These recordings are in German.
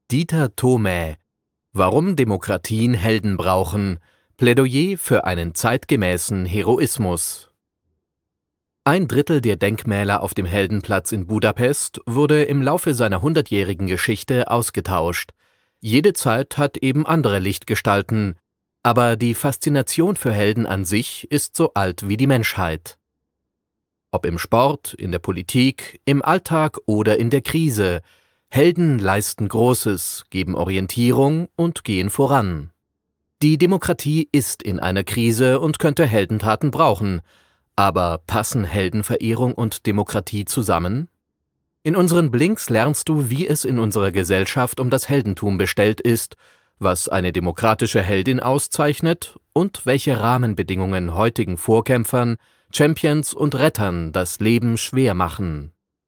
Dieter Thomae: Warum Demokratien Helden brauchen. Plädoyer für einen zeitgemäßen Heroismus. Ein Drittel der Denkmäler auf dem Heldenplatz in Budapest wurde im Laufe seiner 100-jährigen Geschichte ausgetauscht. Jede Zeit hat eben andere Lichtgestalten, aber die Faszination für Helden an sich ist so alt wie die Menschheit. Ob im Sport, in der Politik, im Alltag oder in der Krise: Helden leisten Großes, geben Orientierung und gehen voran. Die Demokratie ist in einer Krise und könnte Heldentaten brauchen. Aber passen Heldenverehrung und Demokratie zusammen? In unseren Blinks lernst du, wie es in unserer Gesellschaft um das Heldentum bestellt ist, was eine demokratische Heldin auszeichnet und welche Rahmenbedingungen heutigen Vorkämpfern, Champions und Rettern das Leben schwer machen.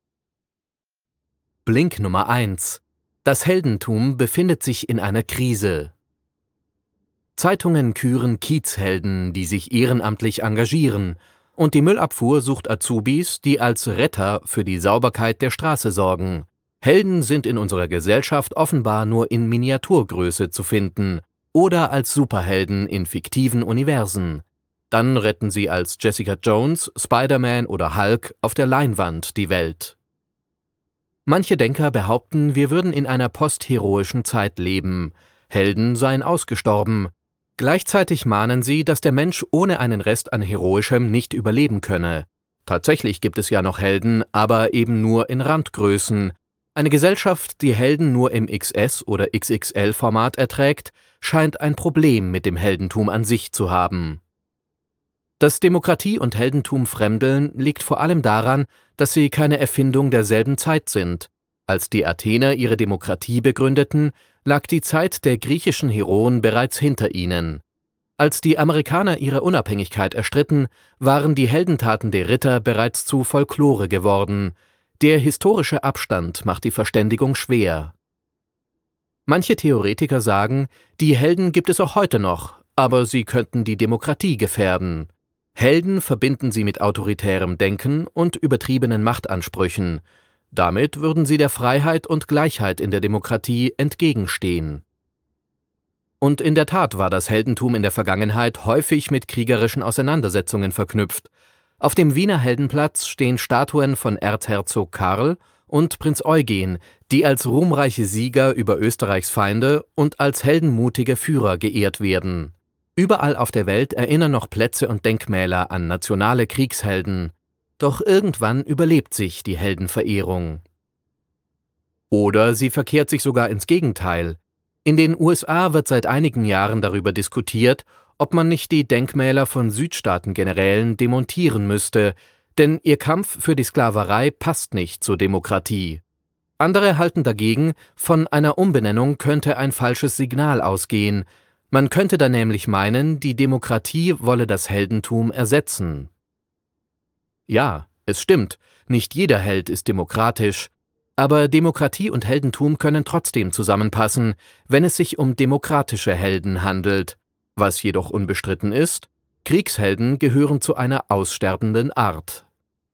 Blink Nummer 1: Das Heldentum befindet sich in einer Krise. Zeitungen küren Kiezhelden, die sich ehrenamtlich engagieren, und die Müllabfuhr sucht Azubis, die als Retter für die Sauberkeit der Straße sorgen. Helden sind in unserer Gesellschaft offenbar nur in Miniaturgröße zu finden oder als Superhelden in fiktiven Universen. Dann retten sie als Jessica Jones, Spider-Man oder Hulk auf der Leinwand die Welt. Manche Denker behaupten, wir würden in einer postheroischen Zeit leben. Helden seien ausgestorben. Gleichzeitig mahnen sie, dass der Mensch ohne einen Rest an Heroischem nicht überleben könne. Tatsächlich gibt es ja noch Helden, aber eben nur in Randgrößen. Eine Gesellschaft, die Helden nur im XS- oder XXL-Format erträgt, scheint ein Problem mit dem Heldentum an sich zu haben. Dass Demokratie und Heldentum fremdeln, liegt vor allem daran, dass sie keine Erfindung derselben Zeit sind. Als die Athener ihre Demokratie begründeten, lag die Zeit der griechischen Heroen bereits hinter ihnen. Als die Amerikaner ihre Unabhängigkeit erstritten, waren die Heldentaten der Ritter bereits zu Folklore geworden. Der historische Abstand macht die Verständigung schwer. Manche Theoretiker sagen, die Helden gibt es auch heute noch, aber sie könnten die Demokratie gefährden. Helden verbinden sie mit autoritärem Denken und übertriebenen Machtansprüchen. Damit würden sie der Freiheit und Gleichheit in der Demokratie entgegenstehen. Und in der Tat war das Heldentum in der Vergangenheit häufig mit kriegerischen Auseinandersetzungen verknüpft. Auf dem Wiener Heldenplatz stehen Statuen von Erzherzog Karl und Prinz Eugen, die als ruhmreiche Sieger über Österreichs Feinde und als heldenmutige Führer geehrt werden. Überall auf der Welt erinnern noch Plätze und Denkmäler an nationale Kriegshelden. Doch irgendwann überlebt sich die Heldenverehrung. Oder sie verkehrt sich sogar ins Gegenteil. In den USA wird seit einigen Jahren darüber diskutiert, ob man nicht die Denkmäler von Südstaaten-Generälen demontieren müsste, denn ihr Kampf für die Sklaverei passt nicht zur Demokratie. Andere halten dagegen, von einer Umbenennung könnte ein falsches Signal ausgehen. Man könnte dann nämlich meinen, die Demokratie wolle das Heldentum ersetzen. Ja, es stimmt, nicht jeder Held ist demokratisch, aber Demokratie und Heldentum können trotzdem zusammenpassen, wenn es sich um demokratische Helden handelt. Was jedoch unbestritten ist: Kriegshelden gehören zu einer aussterbenden Art.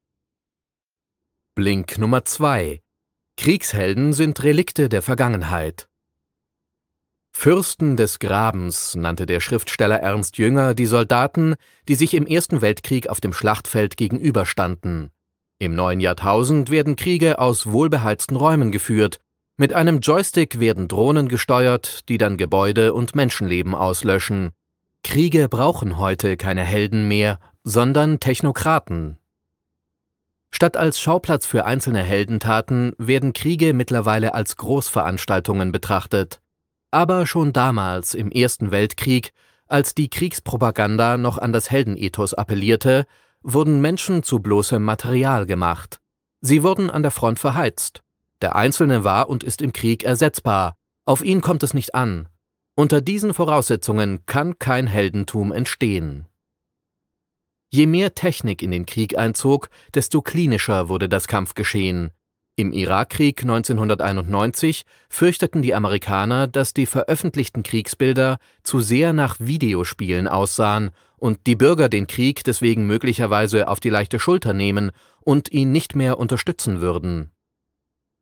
Blink Nummer 2: Kriegshelden sind Relikte der Vergangenheit. Fürsten des Grabens nannte der Schriftsteller Ernst Jünger die Soldaten, die sich im Ersten Weltkrieg auf dem Schlachtfeld gegenüberstanden. Im neuen Jahrtausend werden Kriege aus wohlbeheizten Räumen geführt. Mit einem Joystick werden Drohnen gesteuert, die dann Gebäude und Menschenleben auslöschen. Kriege brauchen heute keine Helden mehr, sondern Technokraten. Statt als Schauplatz für einzelne Heldentaten werden Kriege mittlerweile als Großveranstaltungen betrachtet. Aber schon damals, im Ersten Weltkrieg, als die Kriegspropaganda noch an das Heldenethos appellierte, wurden Menschen zu bloßem Material gemacht. Sie wurden an der Front verheizt. Der Einzelne war und ist im Krieg ersetzbar. Auf ihn kommt es nicht an. Unter diesen Voraussetzungen kann kein Heldentum entstehen. Je mehr Technik in den Krieg einzog, desto klinischer wurde das Kampfgeschehen. Im Irakkrieg 1991 fürchteten die Amerikaner, dass die veröffentlichten Kriegsbilder zu sehr nach Videospielen aussahen und die Bürger den Krieg deswegen möglicherweise auf die leichte Schulter nehmen und ihn nicht mehr unterstützen würden.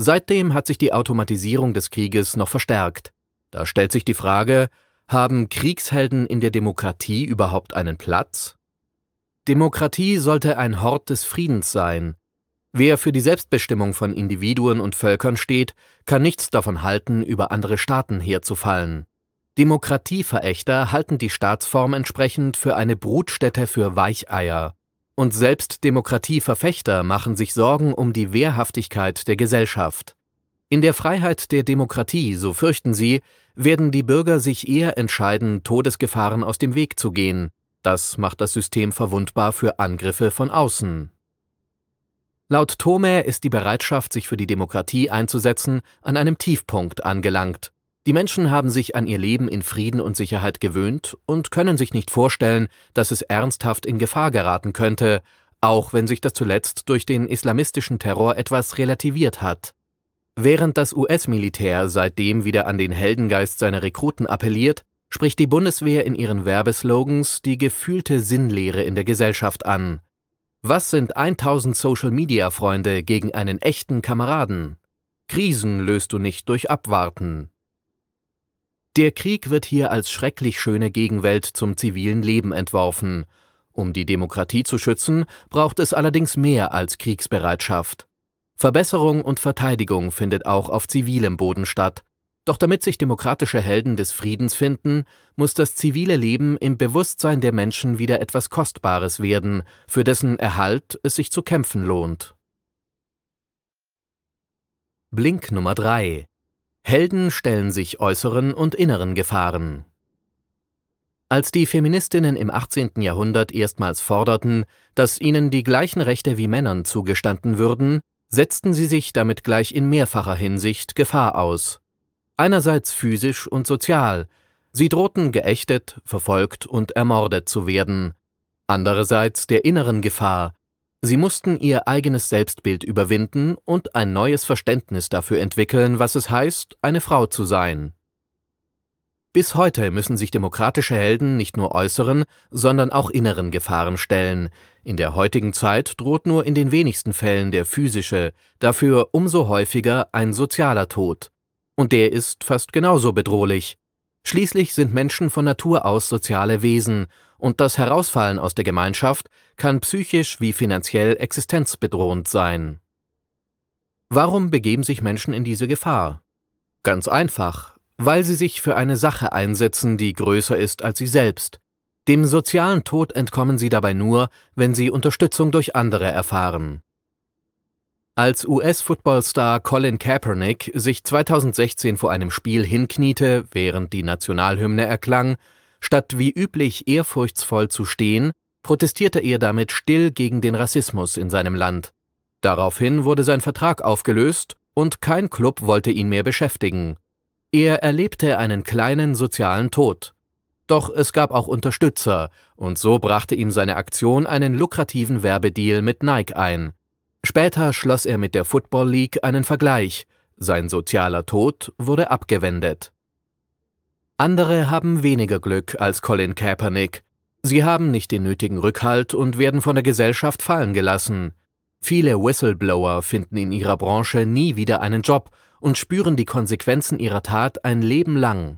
Seitdem hat sich die Automatisierung des Krieges noch verstärkt. Da stellt sich die Frage, haben Kriegshelden in der Demokratie überhaupt einen Platz? Demokratie sollte ein Hort des Friedens sein. Wer für die Selbstbestimmung von Individuen und Völkern steht, kann nichts davon halten, über andere Staaten herzufallen. Demokratieverächter halten die Staatsform entsprechend für eine Brutstätte für Weicheier. Und selbst Demokratieverfechter machen sich Sorgen um die Wehrhaftigkeit der Gesellschaft. In der Freiheit der Demokratie, so fürchten sie, werden die Bürger sich eher entscheiden, Todesgefahren aus dem Weg zu gehen. Das macht das System verwundbar für Angriffe von außen. Laut Thomae ist die Bereitschaft, sich für die Demokratie einzusetzen, an einem Tiefpunkt angelangt. Die Menschen haben sich an ihr Leben in Frieden und Sicherheit gewöhnt und können sich nicht vorstellen, dass es ernsthaft in Gefahr geraten könnte, auch wenn sich das zuletzt durch den islamistischen Terror etwas relativiert hat. Während das US-Militär seitdem wieder an den Heldengeist seiner Rekruten appelliert, spricht die Bundeswehr in ihren Werbeslogans die gefühlte Sinnlehre in der Gesellschaft an. Was sind 1000 Social-Media-Freunde gegen einen echten Kameraden? Krisen löst du nicht durch Abwarten. Der Krieg wird hier als schrecklich schöne Gegenwelt zum zivilen Leben entworfen. Um die Demokratie zu schützen, braucht es allerdings mehr als Kriegsbereitschaft. Verbesserung und Verteidigung findet auch auf zivilem Boden statt. Doch damit sich demokratische Helden des Friedens finden, muss das zivile Leben im Bewusstsein der Menschen wieder etwas Kostbares werden, für dessen Erhalt es sich zu kämpfen lohnt. Blink Nummer 3: Helden stellen sich äußeren und inneren Gefahren. Als die Feministinnen im 18. Jahrhundert erstmals forderten, dass ihnen die gleichen Rechte wie Männern zugestanden würden, setzten sie sich damit gleich in mehrfacher Hinsicht Gefahr aus. Einerseits physisch und sozial. Sie drohten geächtet, verfolgt und ermordet zu werden. Andererseits der inneren Gefahr. Sie mussten ihr eigenes Selbstbild überwinden und ein neues Verständnis dafür entwickeln, was es heißt, eine Frau zu sein. Bis heute müssen sich demokratische Helden nicht nur äußeren, sondern auch inneren Gefahren stellen. In der heutigen Zeit droht nur in den wenigsten Fällen der physische, dafür umso häufiger ein sozialer Tod. Und der ist fast genauso bedrohlich. Schließlich sind Menschen von Natur aus soziale Wesen, und das Herausfallen aus der Gemeinschaft kann psychisch wie finanziell existenzbedrohend sein. Warum begeben sich Menschen in diese Gefahr? Ganz einfach, weil sie sich für eine Sache einsetzen, die größer ist als sie selbst. Dem sozialen Tod entkommen sie dabei nur, wenn sie Unterstützung durch andere erfahren. Als US-Footballstar Colin Kaepernick sich 2016 vor einem Spiel hinkniete, während die Nationalhymne erklang, statt wie üblich ehrfurchtsvoll zu stehen, protestierte er damit still gegen den Rassismus in seinem Land. Daraufhin wurde sein Vertrag aufgelöst und kein Club wollte ihn mehr beschäftigen. Er erlebte einen kleinen sozialen Tod. Doch es gab auch Unterstützer, und so brachte ihm seine Aktion einen lukrativen Werbedeal mit Nike ein. Später schloss er mit der Football League einen Vergleich. Sein sozialer Tod wurde abgewendet. Andere haben weniger Glück als Colin Kaepernick. Sie haben nicht den nötigen Rückhalt und werden von der Gesellschaft fallen gelassen. Viele Whistleblower finden in ihrer Branche nie wieder einen Job und spüren die Konsequenzen ihrer Tat ein Leben lang.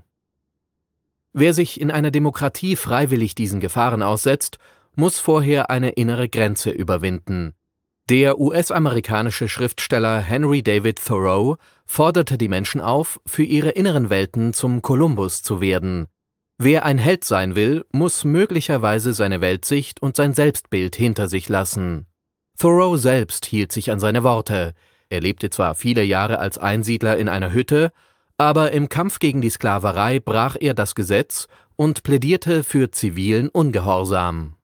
Wer sich in einer Demokratie freiwillig diesen Gefahren aussetzt, muss vorher eine innere Grenze überwinden. Der US-amerikanische Schriftsteller Henry David Thoreau forderte die Menschen auf, für ihre inneren Welten zum Kolumbus zu werden. Wer ein Held sein will, muss möglicherweise seine Weltsicht und sein Selbstbild hinter sich lassen. Thoreau selbst hielt sich an seine Worte. Er lebte zwar viele Jahre als Einsiedler in einer Hütte, aber im Kampf gegen die Sklaverei brach er das Gesetz und plädierte für zivilen Ungehorsam.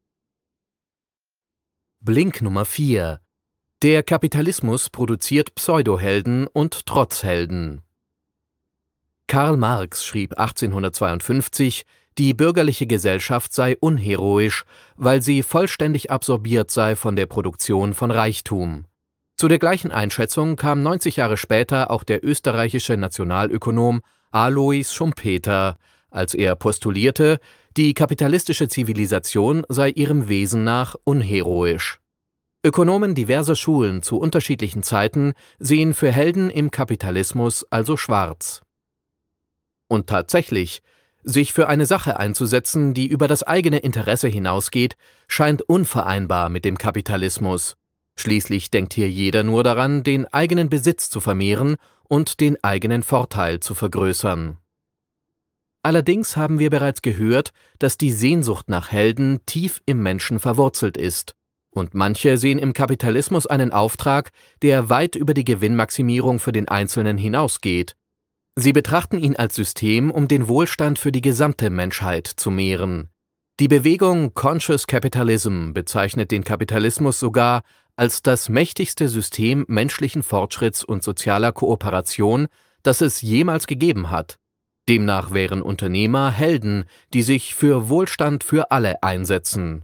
Blink Nummer 4: Der Kapitalismus produziert Pseudohelden und Trotzhelden. Karl Marx schrieb 1852, die bürgerliche Gesellschaft sei unheroisch, weil sie vollständig absorbiert sei von der Produktion von Reichtum. Zu der gleichen Einschätzung kam 90 Jahre später auch der österreichische Nationalökonom Alois Schumpeter, als er postulierte, die kapitalistische Zivilisation sei ihrem Wesen nach unheroisch. Ökonomen diverser Schulen zu unterschiedlichen Zeiten sehen für Helden im Kapitalismus also schwarz. Und tatsächlich, sich für eine Sache einzusetzen, die über das eigene Interesse hinausgeht, scheint unvereinbar mit dem Kapitalismus. Schließlich denkt hier jeder nur daran, den eigenen Besitz zu vermehren und den eigenen Vorteil zu vergrößern. Allerdings haben wir bereits gehört, dass die Sehnsucht nach Helden tief im Menschen verwurzelt ist. Und manche sehen im Kapitalismus einen Auftrag, der weit über die Gewinnmaximierung für den Einzelnen hinausgeht. Sie betrachten ihn als System, um den Wohlstand für die gesamte Menschheit zu mehren. Die Bewegung Conscious Capitalism bezeichnet den Kapitalismus sogar als das mächtigste System menschlichen Fortschritts und sozialer Kooperation, das es jemals gegeben hat. Demnach wären Unternehmer Helden, die sich für Wohlstand für alle einsetzen.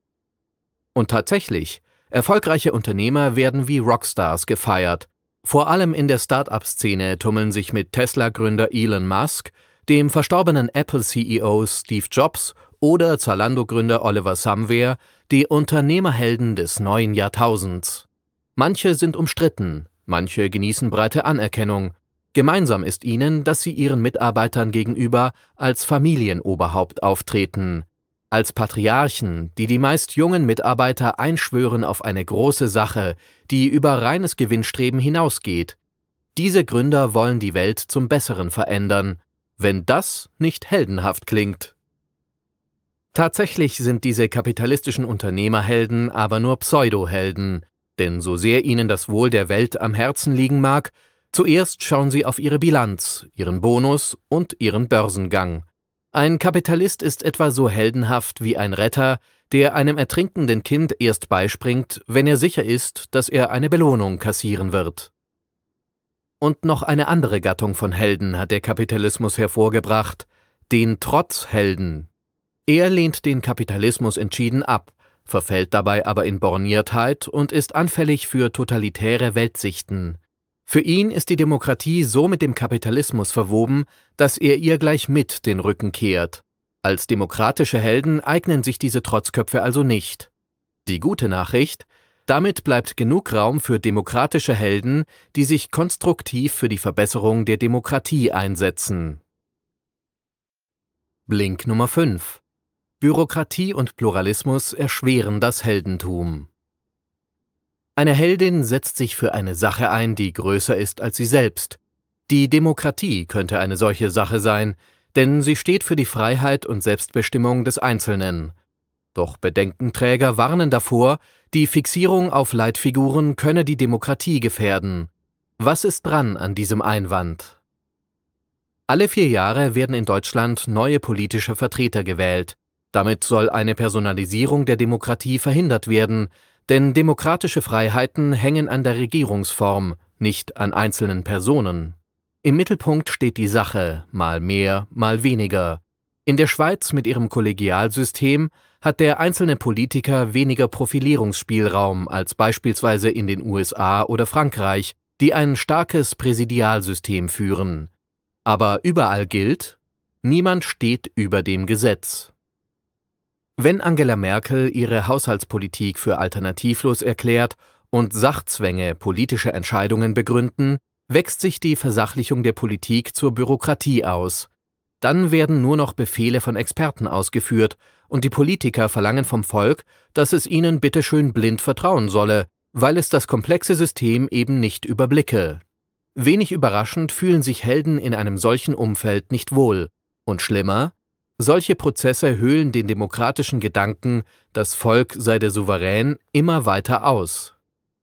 Und tatsächlich, erfolgreiche Unternehmer werden wie Rockstars gefeiert. Vor allem in der Start-up-Szene tummeln sich mit Tesla-Gründer Elon Musk, dem verstorbenen Apple-CEO Steve Jobs oder Zalando-Gründer Oliver Somewhere die Unternehmerhelden des neuen Jahrtausends. Manche sind umstritten, manche genießen breite Anerkennung. Gemeinsam ist ihnen, dass sie ihren Mitarbeitern gegenüber als Familienoberhaupt auftreten. Als Patriarchen, die meist jungen Mitarbeiter einschwören auf eine große Sache, die über reines Gewinnstreben hinausgeht. Diese Gründer wollen die Welt zum Besseren verändern, wenn das nicht heldenhaft klingt. Tatsächlich sind diese kapitalistischen Unternehmerhelden aber nur Pseudohelden, denn so sehr ihnen das Wohl der Welt am Herzen liegen mag, zuerst schauen sie auf ihre Bilanz, ihren Bonus und ihren Börsengang. Ein Kapitalist ist etwa so heldenhaft wie ein Retter, der einem ertrinkenden Kind erst beispringt, wenn er sicher ist, dass er eine Belohnung kassieren wird. Und noch eine andere Gattung von Helden hat der Kapitalismus hervorgebracht, den Trotzhelden. Er lehnt den Kapitalismus entschieden ab, verfällt dabei aber in Borniertheit und ist anfällig für totalitäre Weltsichten. Für ihn ist die Demokratie so mit dem Kapitalismus verwoben, dass er ihr gleich mit den Rücken kehrt. Als demokratische Helden eignen sich diese Trotzköpfe also nicht. Die gute Nachricht: Damit bleibt genug Raum für demokratische Helden, die sich konstruktiv für die Verbesserung der Demokratie einsetzen. Blink Nummer 5: Bürokratie und Pluralismus erschweren das Heldentum. Eine Heldin setzt sich für eine Sache ein, die größer ist als sie selbst. Die Demokratie könnte eine solche Sache sein, denn sie steht für die Freiheit und Selbstbestimmung des Einzelnen. Doch Bedenkenträger warnen davor, die Fixierung auf Leitfiguren könne die Demokratie gefährden. Was ist dran an diesem Einwand? Alle 4 Jahre werden in Deutschland neue politische Vertreter gewählt. Damit soll eine Personalisierung der Demokratie verhindert werden, denn demokratische Freiheiten hängen an der Regierungsform, nicht an einzelnen Personen. Im Mittelpunkt steht die Sache, mal mehr, mal weniger. In der Schweiz mit ihrem Kollegialsystem hat der einzelne Politiker weniger Profilierungsspielraum als beispielsweise in den USA oder Frankreich, die ein starkes Präsidialsystem führen. Aber überall gilt: Niemand steht über dem Gesetz. Wenn Angela Merkel ihre Haushaltspolitik für alternativlos erklärt und Sachzwänge politische Entscheidungen begründen, wächst sich die Versachlichung der Politik zur Bürokratie aus. Dann werden nur noch Befehle von Experten ausgeführt und die Politiker verlangen vom Volk, dass es ihnen bitteschön blind vertrauen solle, weil es das komplexe System eben nicht überblicke. Wenig überraschend fühlen sich Helden in einem solchen Umfeld nicht wohl. Und schlimmer: Solche Prozesse höhlen den demokratischen Gedanken, das Volk sei der Souverän, immer weiter aus.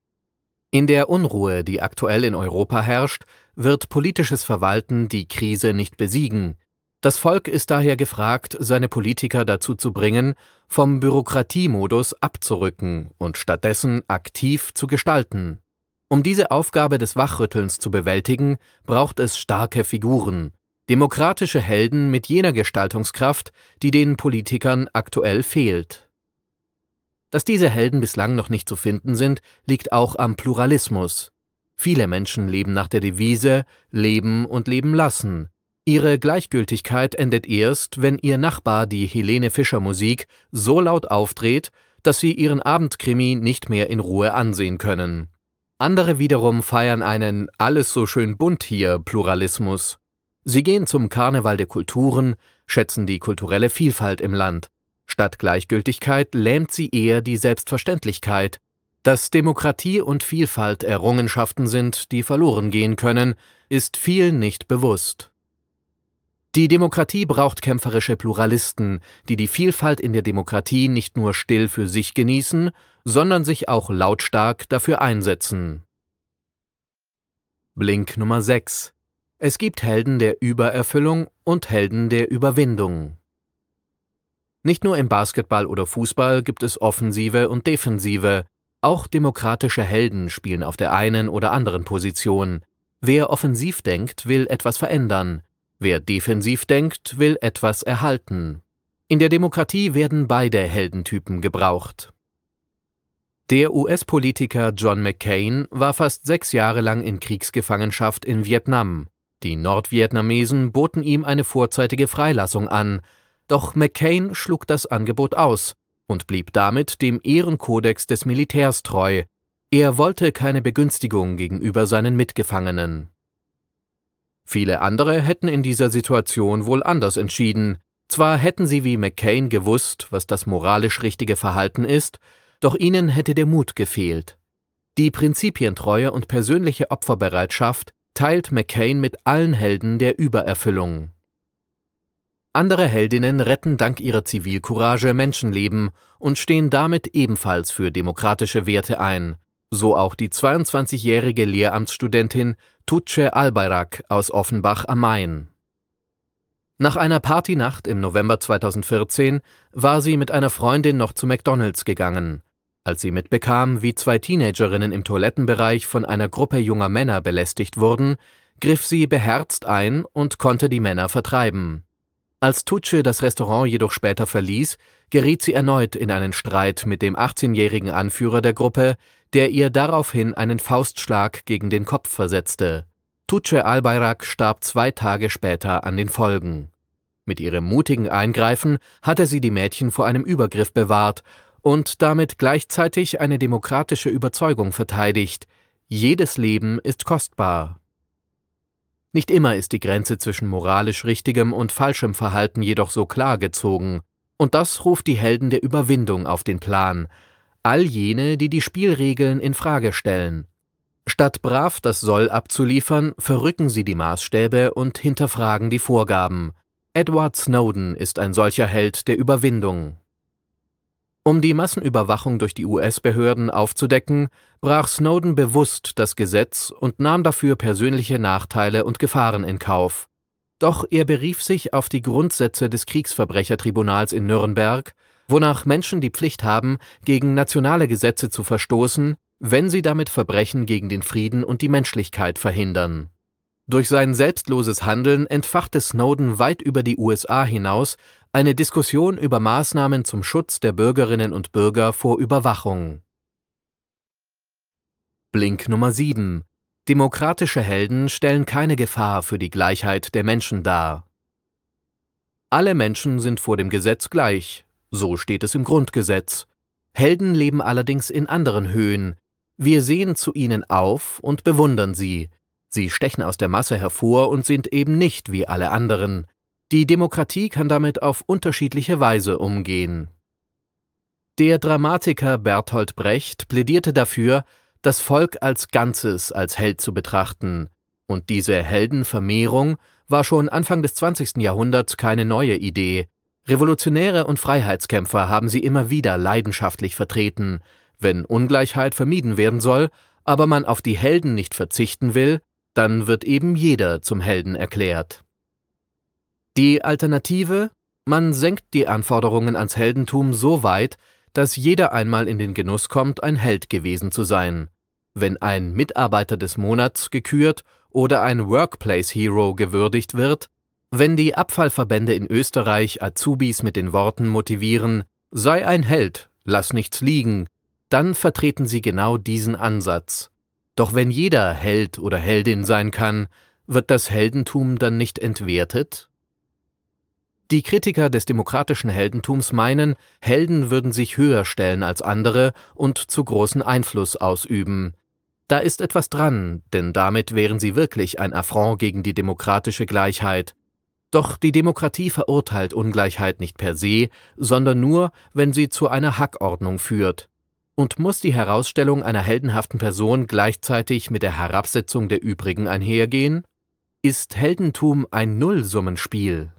In der Unruhe, die aktuell in Europa herrscht, wird politisches Verwalten die Krise nicht besiegen. Das Volk ist daher gefragt, seine Politiker dazu zu bringen, vom Bürokratiemodus abzurücken und stattdessen aktiv zu gestalten. Um diese Aufgabe des Wachrüttelns zu bewältigen, braucht es starke Figuren. Demokratische Helden mit jener Gestaltungskraft, die den Politikern aktuell fehlt. Dass diese Helden bislang noch nicht zu finden sind, liegt auch am Pluralismus. Viele Menschen leben nach der Devise „Leben und leben lassen“. Ihre Gleichgültigkeit endet erst, wenn ihr Nachbar die Helene Fischer Musik so laut aufdreht, dass sie ihren Abendkrimi nicht mehr in Ruhe ansehen können. Andere wiederum feiern einen »Alles so schön bunt hier« Pluralismus. Sie gehen zum Karneval der Kulturen, schätzen die kulturelle Vielfalt im Land. Statt Gleichgültigkeit lähmt sie eher die Selbstverständlichkeit, dass Demokratie und Vielfalt Errungenschaften sind, die verloren gehen können, ist vielen nicht bewusst. Die Demokratie braucht kämpferische Pluralisten, die die Vielfalt in der Demokratie nicht nur still für sich genießen, sondern sich auch lautstark dafür einsetzen. Blink Nummer 6: Es gibt Helden der Übererfüllung und Helden der Überwindung. Nicht nur im Basketball oder Fußball gibt es Offensive und Defensive, auch demokratische Helden spielen auf der einen oder anderen Position. Wer offensiv denkt, will etwas verändern. Wer defensiv denkt, will etwas erhalten. In der Demokratie werden beide Heldentypen gebraucht. Der US-Politiker John McCain war fast 6 Jahre lang in Kriegsgefangenschaft in Vietnam. Die Nordvietnamesen boten ihm eine vorzeitige Freilassung an, doch McCain schlug das Angebot aus und blieb damit dem Ehrenkodex des Militärs treu. Er wollte keine Begünstigung gegenüber seinen Mitgefangenen. Viele andere hätten in dieser Situation wohl anders entschieden. Zwar hätten sie wie McCain gewusst, was das moralisch richtige Verhalten ist, doch ihnen hätte der Mut gefehlt. Die Prinzipientreue und persönliche Opferbereitschaft teilt McCain mit allen Helden der Übererfüllung. Andere Heldinnen retten dank ihrer Zivilcourage Menschenleben und stehen damit ebenfalls für demokratische Werte ein, so auch die 22-jährige Lehramtsstudentin Tuğçe Albayrak aus Offenbach am Main. Nach einer Partynacht im November 2014 war sie mit einer Freundin noch zu McDonald's gegangen. Als sie mitbekam, wie 2 Teenagerinnen im Toilettenbereich von einer Gruppe junger Männer belästigt wurden, griff sie beherzt ein und konnte die Männer vertreiben. Als Tuğçe das Restaurant jedoch später verließ, geriet sie erneut in einen Streit mit dem 18-jährigen Anführer der Gruppe, der ihr daraufhin einen Faustschlag gegen den Kopf versetzte. Tuğçe Albayrak starb 2 Tage später an den Folgen. Mit ihrem mutigen Eingreifen hatte sie die Mädchen vor einem Übergriff bewahrt und damit gleichzeitig eine demokratische Überzeugung verteidigt: Jedes Leben ist kostbar. Nicht immer ist die Grenze zwischen moralisch richtigem und falschem Verhalten jedoch so klar gezogen, und das ruft die Helden der Überwindung auf den Plan, all jene, die die Spielregeln in Frage stellen. Statt brav das Soll abzuliefern, verrücken sie die Maßstäbe und hinterfragen die Vorgaben. Edward Snowden ist ein solcher Held der Überwindung. Um die Massenüberwachung durch die US-Behörden aufzudecken, brach Snowden bewusst das Gesetz und nahm dafür persönliche Nachteile und Gefahren in Kauf. Doch er berief sich auf die Grundsätze des Kriegsverbrechertribunals in Nürnberg, wonach Menschen die Pflicht haben, gegen nationale Gesetze zu verstoßen, wenn sie damit Verbrechen gegen den Frieden und die Menschlichkeit verhindern. Durch sein selbstloses Handeln entfachte Snowden weit über die USA hinaus eine Diskussion über Maßnahmen zum Schutz der Bürgerinnen und Bürger vor Überwachung. Blink Nummer 7: Demokratische Helden stellen keine Gefahr für die Gleichheit der Menschen dar. Alle Menschen sind vor dem Gesetz gleich, so steht es im Grundgesetz. Helden leben allerdings in anderen Höhen. Wir sehen zu ihnen auf und bewundern sie. Sie stechen aus der Masse hervor und sind eben nicht wie alle anderen. Die Demokratie kann damit auf unterschiedliche Weise umgehen. Der Dramatiker Bertolt Brecht plädierte dafür, das Volk als Ganzes als Held zu betrachten. Und diese Heldenvermehrung war schon Anfang des 20. Jahrhunderts keine neue Idee. Revolutionäre und Freiheitskämpfer haben sie immer wieder leidenschaftlich vertreten. Wenn Ungleichheit vermieden werden soll, aber man auf die Helden nicht verzichten will, dann wird eben jeder zum Helden erklärt. Die Alternative: Man senkt die Anforderungen ans Heldentum so weit, dass jeder einmal in den Genuss kommt, ein Held gewesen zu sein. Wenn ein Mitarbeiter des Monats gekürt oder ein Workplace Hero gewürdigt wird, wenn die Abfallverbände in Österreich Azubis mit den Worten motivieren: Sei ein Held, lass nichts liegen, dann vertreten sie genau diesen Ansatz. Doch wenn jeder Held oder Heldin sein kann, wird das Heldentum dann nicht entwertet? Die Kritiker des demokratischen Heldentums meinen, Helden würden sich höher stellen als andere und zu großen Einfluss ausüben. Da ist etwas dran, denn damit wären sie wirklich ein Affront gegen die demokratische Gleichheit. Doch die Demokratie verurteilt Ungleichheit nicht per se, sondern nur, wenn sie zu einer Hackordnung führt. Und muss die Herausstellung einer heldenhaften Person gleichzeitig mit der Herabsetzung der übrigen einhergehen? Ist Heldentum ein Nullsummenspiel?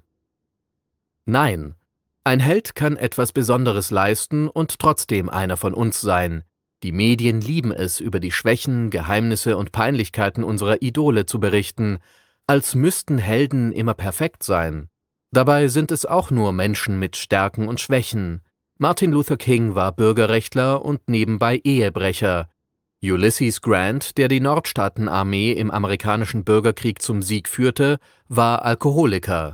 Nein. Ein Held kann etwas Besonderes leisten und trotzdem einer von uns sein. Die Medien lieben es, über die Schwächen, Geheimnisse und Peinlichkeiten unserer Idole zu berichten, als müssten Helden immer perfekt sein. Dabei sind es auch nur Menschen mit Stärken und Schwächen. Martin Luther King war Bürgerrechtler und nebenbei Ehebrecher. Ulysses Grant, der die Nordstaatenarmee im amerikanischen Bürgerkrieg zum Sieg führte, war Alkoholiker.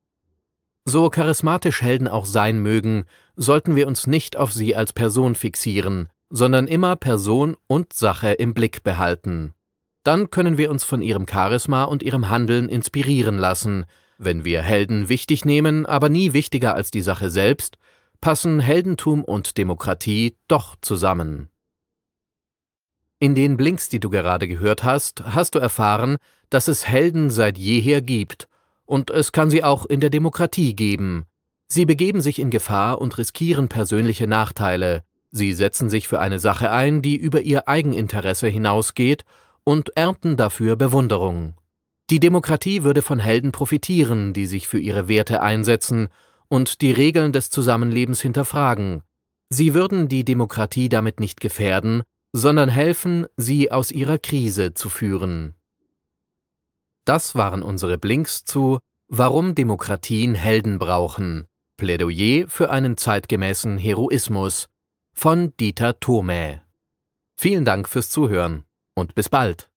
So charismatisch Helden auch sein mögen, sollten wir uns nicht auf sie als Person fixieren, sondern immer Person und Sache im Blick behalten. Dann können wir uns von ihrem Charisma und ihrem Handeln inspirieren lassen. Wenn wir Helden wichtig nehmen, aber nie wichtiger als die Sache selbst, passen Heldentum und Demokratie doch zusammen. In den Blinks, die du gerade gehört hast, hast du erfahren, dass es Helden seit jeher gibt. Und es kann sie auch in der Demokratie geben. Sie begeben sich in Gefahr und riskieren persönliche Nachteile. Sie setzen sich für eine Sache ein, die über ihr Eigeninteresse hinausgeht, und ernten dafür Bewunderung. Die Demokratie würde von Helden profitieren, die sich für ihre Werte einsetzen und die Regeln des Zusammenlebens hinterfragen. Sie würden die Demokratie damit nicht gefährden, sondern helfen, sie aus ihrer Krise zu führen. Das waren unsere Blinks zu Warum Demokratien Helden brauchen. Plädoyer für einen zeitgemäßen Heroismus von Dieter Thomae. Vielen Dank fürs Zuhören und bis bald.